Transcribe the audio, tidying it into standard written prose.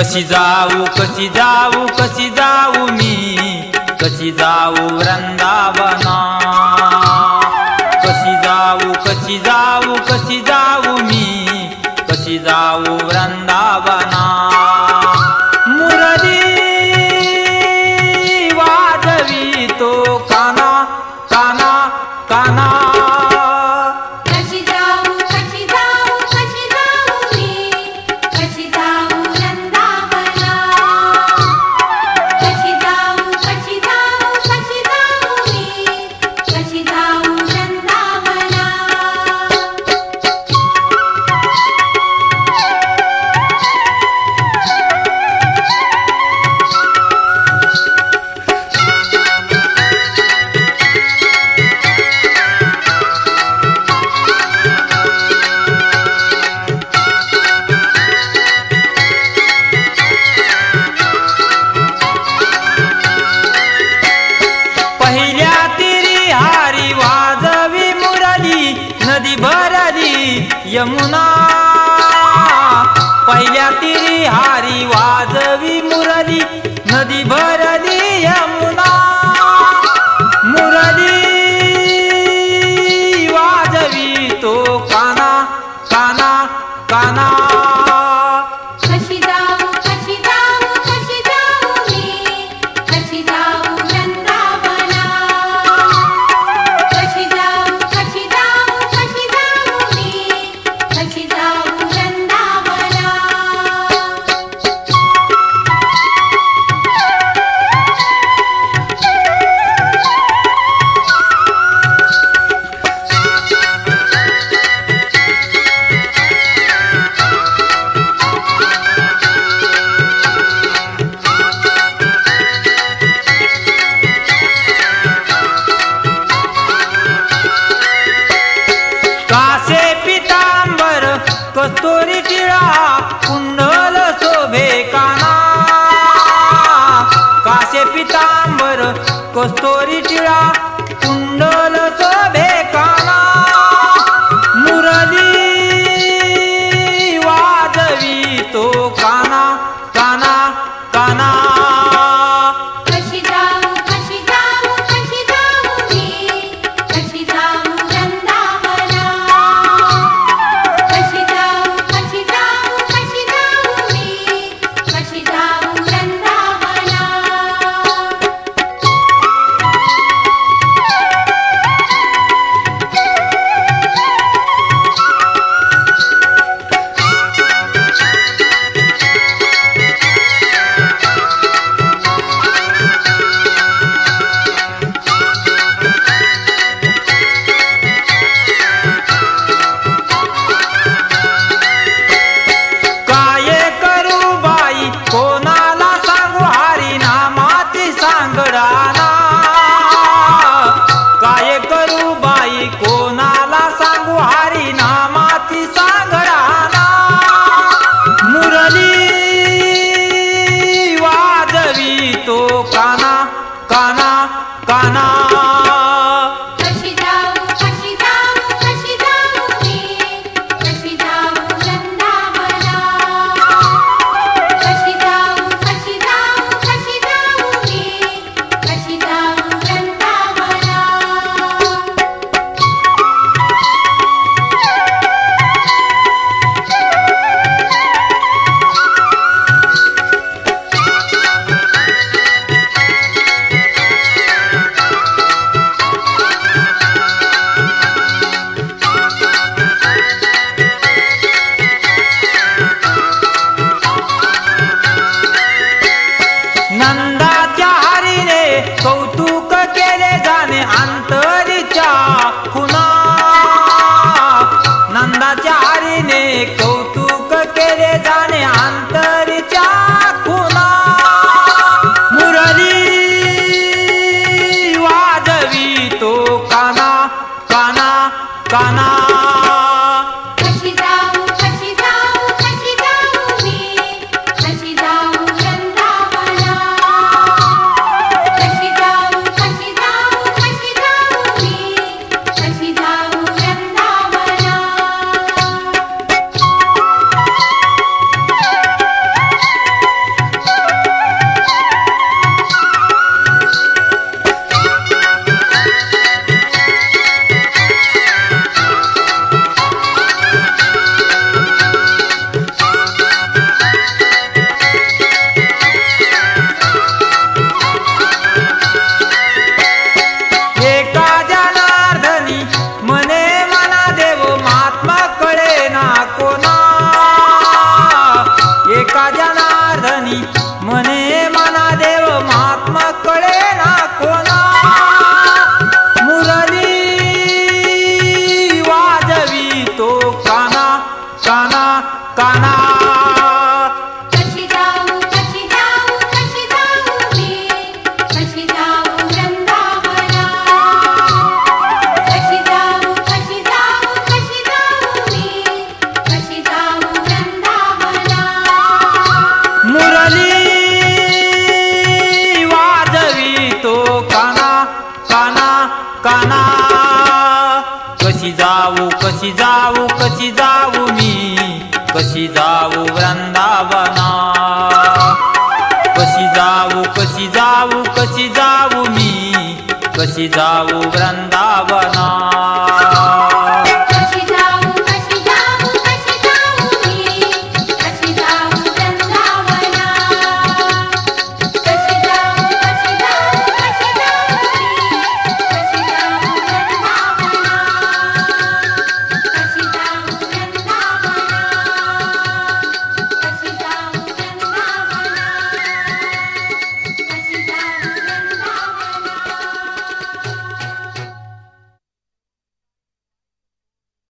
कशी जाऊ कशी जाऊ कशी जाऊ मी, कशी जाऊ वृंदावना। कशी जाऊ कशी जाऊ कशी जाऊ मी, कशी जाऊ वृंदावना। मुरली वाजवी तो काना काना काना। यमुना पहिल्या तिरी हारी वाजवी मुरली, नदी भरली यमुना। मुरली वाजवी तो काना काना काना। कस्तुरी टिळा कुंडल शोभे काना। कासे पितांबर कस्तुरी टिळा कुंडल शोभे काना। मुरली वाजवी तो काना काना काना। काय करू बाई कोणाला सांगू हरी नामाची सांगडाना। मुरली वाजवी तो काना काना काना। कौतुक केले जाणे अंतरीच्या खुना। नंदाच्या हरीने कौतुक केले जाणे अंतरीच्या खुना। मुरली वाजवी तो काना काना काना। कोणा एका जनार्दनी म्हणे मना देव महात्मा कळे ना कोणा मुरली वाजवी तो काना काना काना कशी जाऊ मी कशी जाऊ वृंदावना कशी जाऊ मी कशी जाऊ वृंदावना मुरली वाजवी तो काना काना काना कशी जाऊ मी कशी जाऊ वृंदावना कशी जाऊ मी कशी जाऊ वृंदावना